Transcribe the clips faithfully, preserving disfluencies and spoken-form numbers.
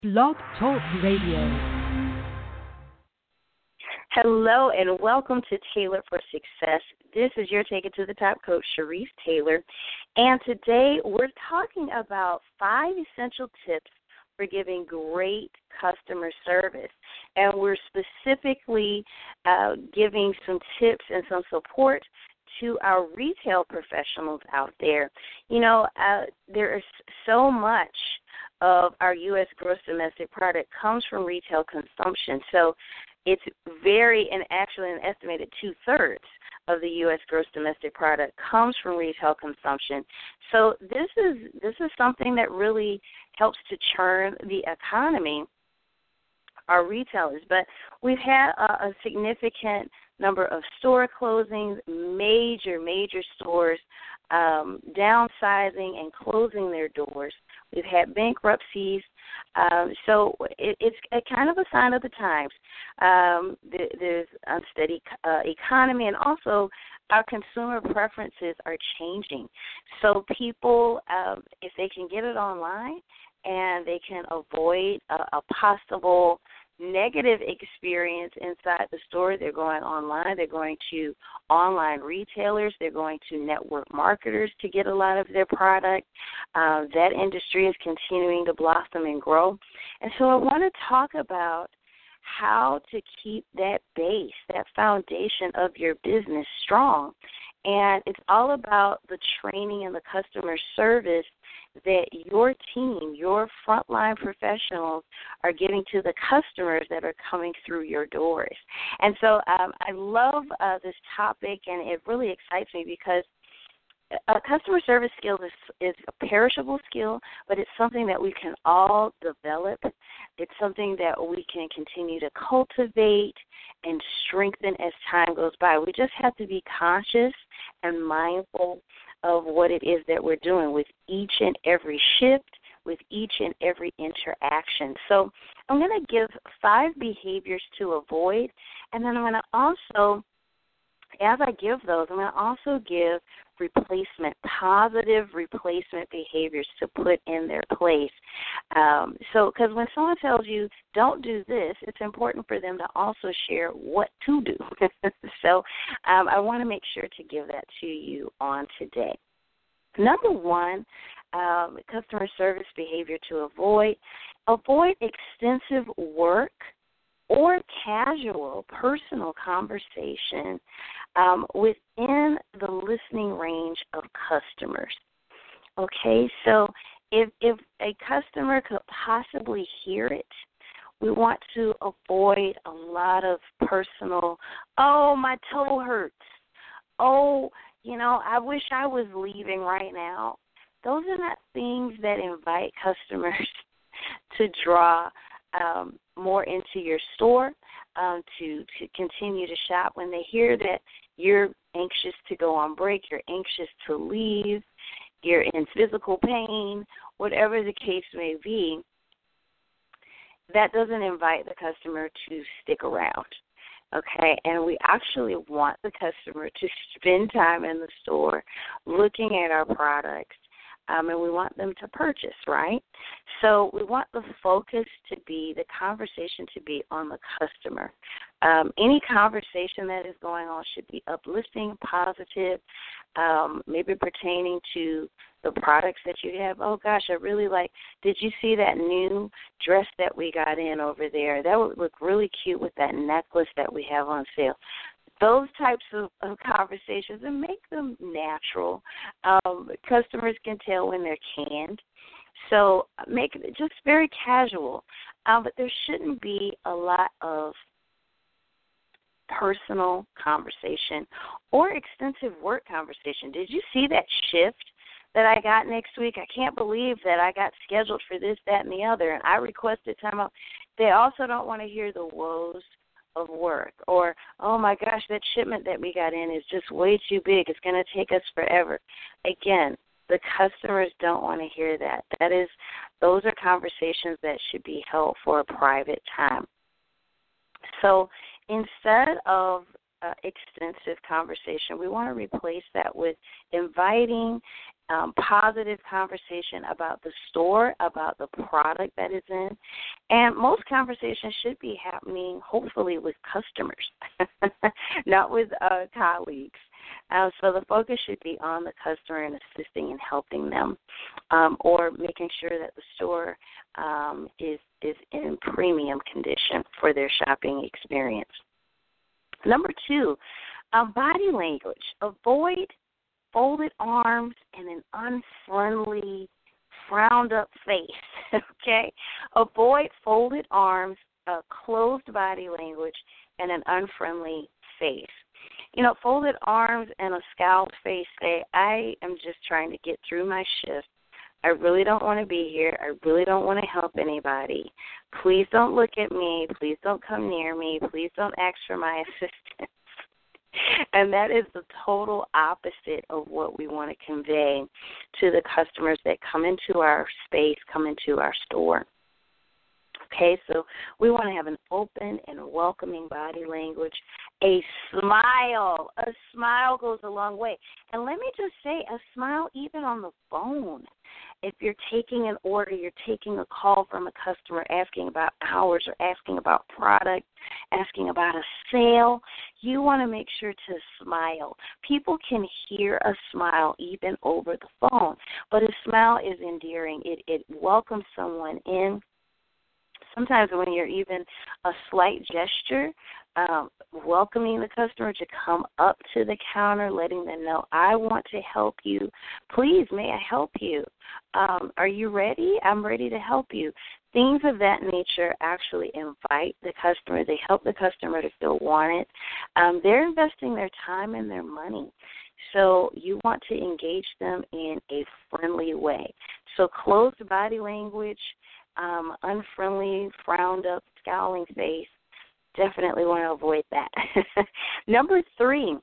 Blog Talk Radio. Hello and welcome to Tailored for Success. This is your Take It to the Top coach, Sharice Taylor. And today we're talking about five essential tips for giving great customer service. And we're specifically uh, giving some tips and some support to our retail professionals out there. You know, uh, there is so much of our U S gross domestic product comes from retail consumption. So it's very, and actually an estimated two-thirds of the U S gross domestic product comes from retail consumption. So this is this is something that really helps to churn the economy, our retailers. But we've had a, a significant number of store closings, major, major stores um, downsizing and closing their doors. We've had bankruptcies. Um, so it, it's a kind of a sign of the times. Um, th- there's unsteady uh, economy, and also our consumer preferences are changing. So people, um, if they can get it online and they can avoid a, a possible negative experience inside the store, they're going online. They're going to online retailers. They're going to network marketers to get a lot of their product. Uh, that industry is continuing to blossom and grow. And so I want to talk about how to keep that base, that foundation of your business strong. And it's all about the training and the customer service that your team, your frontline professionals are giving to the customers that are coming through your doors. And so um, I love uh, this topic, and it really excites me because a customer service skill is, is a perishable skill, but it's something that we can all develop. It's something that we can continue to cultivate and strengthen as time goes by. We just have to be conscious and mindful of what it is that we're doing with each and every shift, with each and every interaction. So I'm going to give five behaviors to avoid, and then I'm going to also, as I give those, I'm going to also give replacement, positive replacement behaviors to put in their place. Um, so, because when someone tells you, don't do this, it's important for them to also share what to do. so um, I want to make sure to give that to you on today. Number one, um, customer service behavior to avoid, avoid extensive work or casual personal conversation um, within the listening range of customers. Okay, so if if a customer could possibly hear it, we want to avoid a lot of personal, oh, my toe hurts, oh, you know, I wish I was leaving right now. Those are not things that invite customers to draw um, more into your store, um, to, to continue to shop. When they hear that you're anxious to go on break, you're anxious to leave, you're in physical pain, whatever the case may be, that doesn't invite the customer to stick around. Okay, and we actually want the customer to spend time in the store looking at our products, um, and we want them to purchase, right? So we want the focus to be, the conversation to be on the customer. Um, any conversation that is going on should be uplifting, positive, um, maybe pertaining to the products that you have. Oh, gosh, I really like, did you see that new dress that we got in over there? That would look really cute with that necklace that we have on sale. Those types of, of conversations, and make them natural. Um, customers can tell when they're canned. So make it just very casual. Um, but there shouldn't be a lot of personal conversation or extensive work conversation. Did you see that shift that I got next week? I can't believe that I got scheduled for this, that, and the other, and I requested time out. They also don't want to hear the woes of work, or, oh my gosh, that shipment that we got in is just way too big. It's going to take us forever. Again, the customers don't want to hear that. That is, those are conversations that should be held for a private time. So instead of uh, extensive conversation. We want to replace that with inviting, um, positive conversation about the store, about the product that is in. And most conversations should be happening, hopefully, with customers, not with uh, colleagues. Uh, so the focus should be on the customer and assisting and helping them, um, or making sure that the store um, is, is in premium condition for their shopping experience. Number two, um, body language. Avoid folded arms and an unfriendly, frowned-up face, okay? Avoid folded arms, a closed body language, and an unfriendly face. You know, folded arms and a scowled face say, I am just trying to get through my shift. I really don't want to be here. I really don't want to help anybody. Please don't look at me. Please don't come near me. Please don't ask for my assistance. And that is the total opposite of what we want to convey to the customers that come into our space, come into our store. Okay, so we want to have an open and welcoming body language. A smile. A smile goes a long way. And let me just say, a smile even on the phone. If you're taking an order, you're taking a call from a customer asking about hours or asking about product, asking about a sale, you want to make sure to smile. People can hear a smile even over the phone, but a smile is endearing. It, it welcomes someone in. Sometimes when you're even a slight gesture, um, welcoming the customer to come up to the counter, letting them know, I want to help you. Please, may I help you? Um, are you ready? I'm ready to help you. Things of that nature actually invite the customer. They help the customer to feel wanted. Um, they're investing their time and their money. So you want to engage them in a friendly way. So closed body language, Um, unfriendly, frowned up, scowling face, definitely want to avoid that. Number three,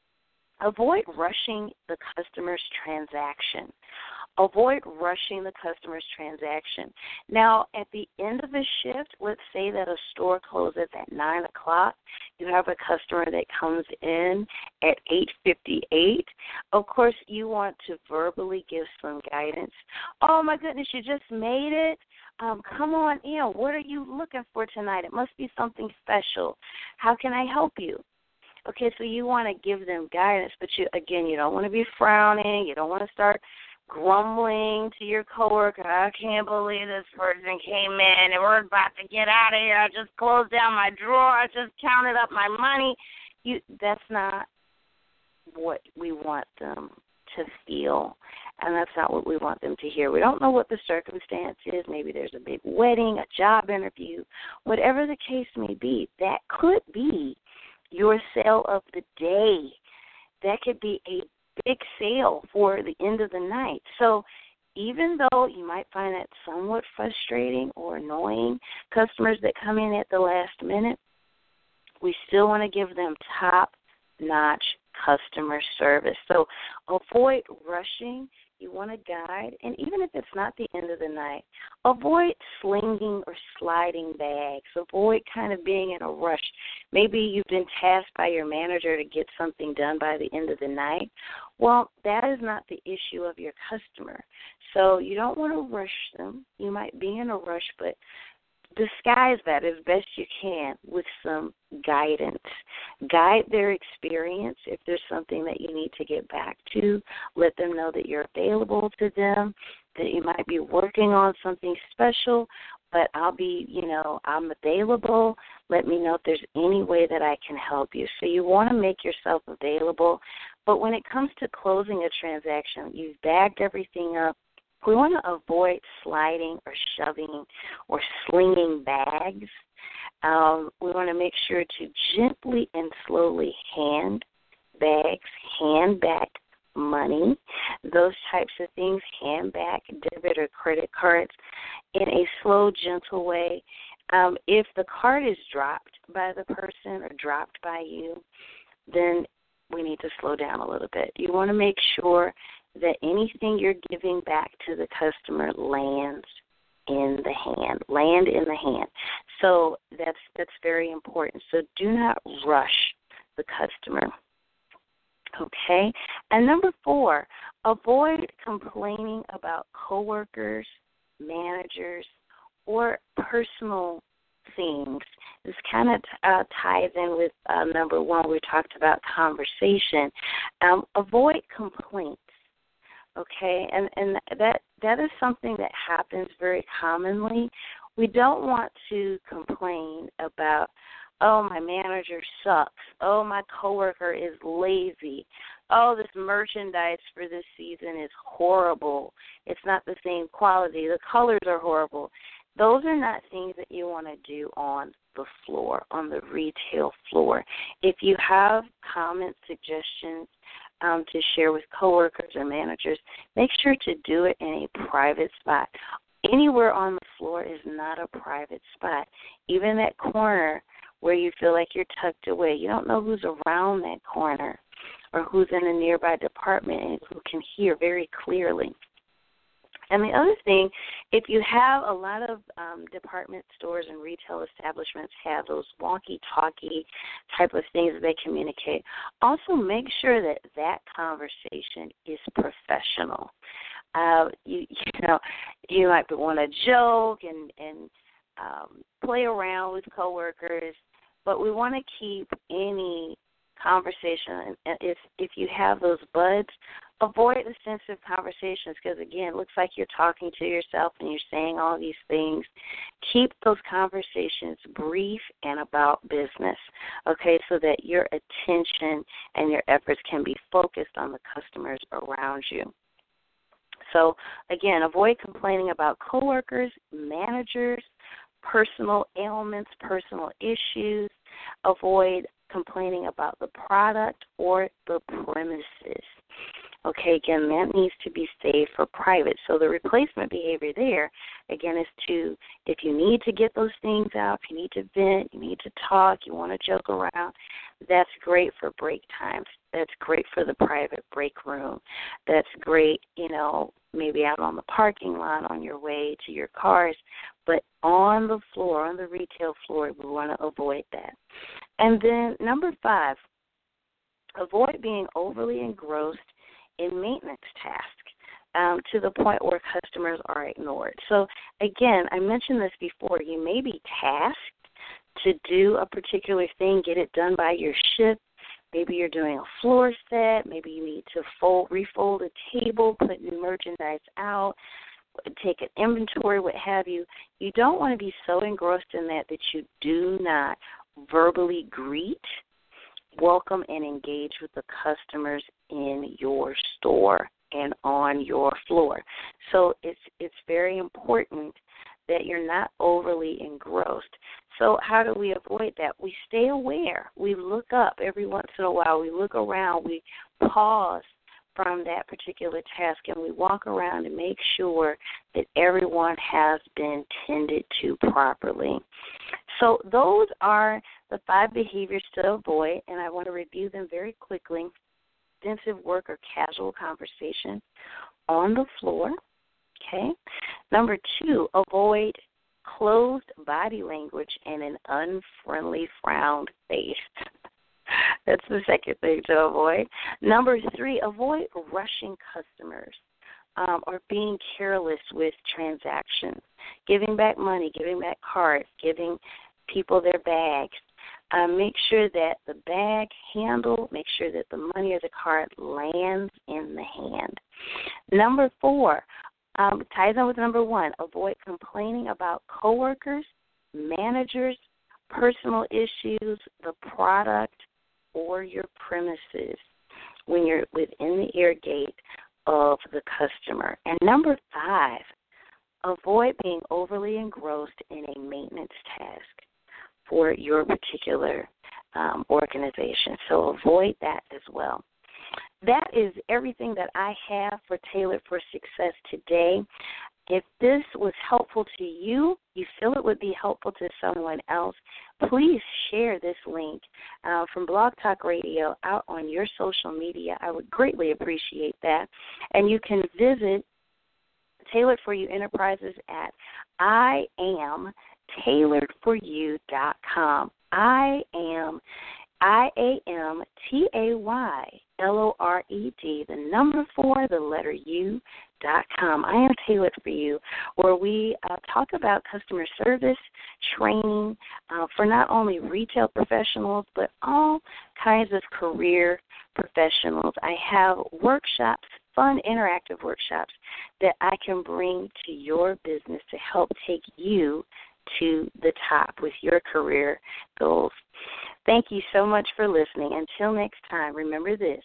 avoid rushing the customer's transaction. Avoid rushing the customer's transaction. Now, at the end of a shift, let's say that a store closes at nine o'clock. You have a customer that comes in at eight fifty-eight. Of course, you want to verbally give some guidance. Oh, my goodness, you just made it. Um, come on in. What are you looking for tonight? It must be something special. How can I help you? Okay, so you want to give them guidance, but you again, you don't want to be frowning. You don't want to start grumbling to your coworker. I can't believe this person came in and we're about to get out of here. I just closed down my drawer. I just counted up my money. You, that's not what we want them to feel, and that's not what we want them to hear. We don't know what the circumstance is. Maybe there's a big wedding, a job interview, whatever the case may be. That could be your sale of the day. That could be a big sale for the end of the night. So even though you might find that somewhat frustrating or annoying, customers that come in at the last minute, we still want to give them top-notch customer service. So avoid rushing. You want to guide, and even if it's not the end of the night, avoid slinging or sliding bags. Avoid kind of being in a rush. Maybe you've been tasked by your manager to get something done by the end of the night. Well, that is not the issue of your customer. So you don't want to rush them. You might be in a rush, but disguise that as best you can with some guidance. Guide their experience. If there's something that you need to get back to, let them know that you're available to them, that you might be working on something special, but I'll be, you know, I'm available. Let me know if there's any way that I can help you. So you want to make yourself available. But when it comes to closing a transaction, you've bagged everything up. We want to avoid sliding or shoving or slinging bags. Um, we want to make sure to gently and slowly hand bags, hand back money, those types of things, hand back debit or credit cards in a slow, gentle way. Um, if the card is dropped by the person or dropped by you, then we need to slow down a little bit. You want to make sure that anything you're giving back to the customer lands in the hand, land in the hand. So that's that's very important. So do not rush the customer. Okay? And number four, avoid complaining about coworkers, managers, or personal things. This kind of uh, ties in with uh, number one. We talked about conversation. Um, avoid complaints. Okay, and and that that is something that happens very commonly. We don't want to complain about, oh, my manager sucks. Oh, my coworker is lazy. Oh, this merchandise for this season is horrible. It's not the same quality. The colors are horrible. Those are not things that you want to do on the floor, on the retail floor. If you have comments, suggestions, Um, to share with coworkers or managers, make sure to do it in a private spot. Anywhere on the floor is not a private spot. Even that corner where you feel like you're tucked away, you don't know who's around that corner or who's in a nearby department and who can hear very clearly. And the other thing, if you have a lot of um, department stores and retail establishments have those walkie-talkie type of things that they communicate, also make sure that that conversation is professional. Uh, you, you know, you might want to joke and, and um, play around with coworkers, but we want to keep any conversation. And if if you have those buds, avoid the sensitive conversations because, again, it looks like you're talking to yourself and you're saying all these things. Keep those conversations brief and about business, okay, so that your attention and your efforts can be focused on the customers around you. So, again, avoid complaining about coworkers, managers, personal ailments, personal issues. Avoid complaining about the product or the premises. Okay, again, that needs to be saved for private. So the replacement behavior there, again, is to, if you need to get those things out, if you need to vent, you need to talk, you want to joke around, that's great for break times. That's great for the private break room. That's great, you know, maybe out on the parking lot on your way to your cars. But on the floor, on the retail floor, we want to avoid that. And then number five, avoid being overly engrossed in maintenance tasks um, to the point where customers are ignored. So, again, I mentioned this before. You may be tasked to do a particular thing, get it done by your shift. Maybe you're doing a floor set. Maybe you need to fold, refold a table, put new merchandise out, take an inventory, what have you. You don't want to be so engrossed in that that you do not verbally greet, welcome, and engage with the customers in your store and on your floor. So it's it's very important that you're not overly engrossed. So how do we avoid that? We stay aware. We look up every once in a while. We look around. We pause from that particular task, and we walk around and make sure that everyone has been tended to properly. So those are the five behaviors to avoid, and I want to review them very quickly. Extensive work or casual conversation on the floor, okay? Number two, avoid closed body language and an unfriendly frowned face. That's the second thing to avoid. Number three, avoid rushing customers um, or being careless with transactions, giving back money, giving back cards, giving people their bags. Uh, make sure that the bag handle, make sure that the money or the card lands in the hand. Number four, um, ties in with number one, avoid complaining about coworkers, managers, personal issues, the product, or your premises when you're within the ear gate of the customer. And number five, avoid being overly engrossed in a maintenance task for your particular um, organization. So avoid that as well. That is everything that I have for Tailored for Success today. If this was helpful to you, you feel it would be helpful to someone else, please share this link uh, from Blog Talk Radio out on your social media. I would greatly appreciate that. And you can visit Tailored for You Enterprises at I am tailored for you dot com. I am I A M T A Y L O R E D, the number four, the letter U, dot com. I am tailored for you, where we uh, talk about customer service, training uh, for not only retail professionals, but all kinds of career professionals. I have workshops, fun interactive workshops that I can bring to your business to help take you to the top with your career goals. Thank you so much for listening. Until next time, remember this.